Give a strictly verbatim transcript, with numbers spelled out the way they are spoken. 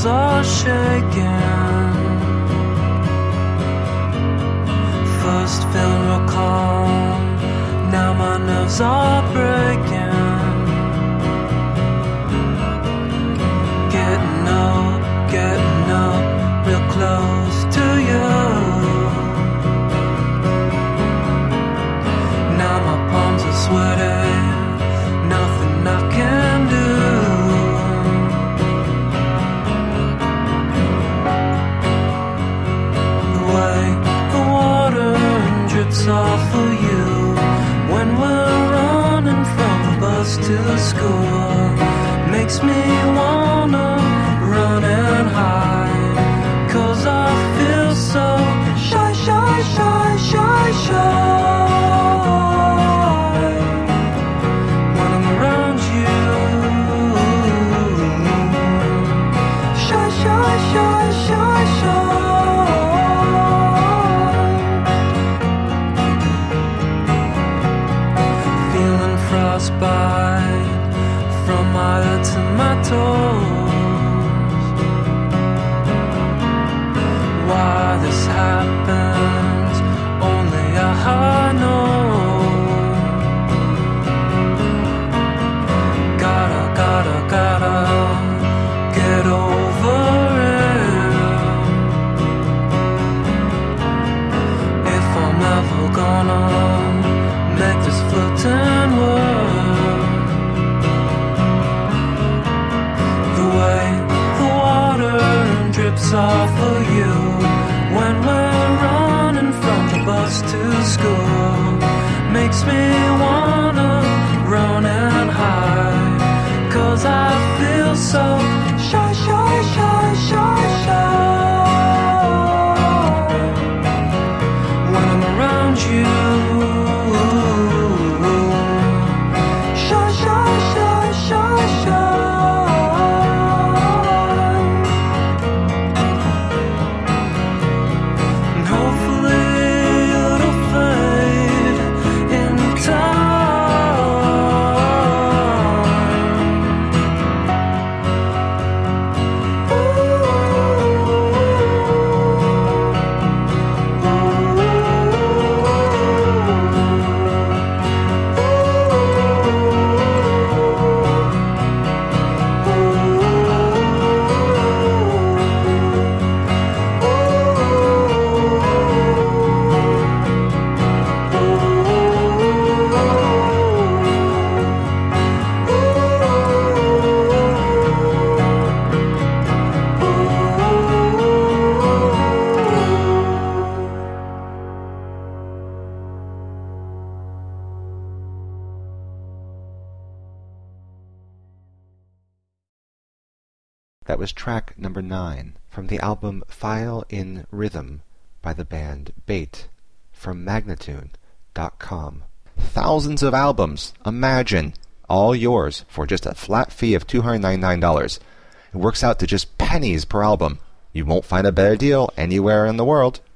are shaking. First feeling real calm, now my nerves are breaking. Getting up, getting up, real close to you. Now my palms are sweaty, nothing I can do. The way the water drips off of you when we're running from the bus to school makes me wanna run and hide, 'cause I feel so shy, shy, shy, shy, shy when I'm around you. Shy, shy, shy, shy, shy. Feeling frostbite from my head to my toes. Why this happens, only I know. Gotta, gotta, gotta get over it. If I'm ever gonna make this floating work, the way the water drips off of you when we're running from the bus to school makes me wanna run and hide, 'cause I feel so shy, shy, shy, shy, shy when I'm around you. Shy, shy, shy, shy, shy. And hopefully it'll fade in time. That was track number nine from the album File in Rhythm by the band Bait from Magnatune dot com. Thousands of albums, imagine, all yours for just a flat fee of two hundred ninety-nine dollars. It works out to just pennies per album. You won't find a better deal anywhere in the world.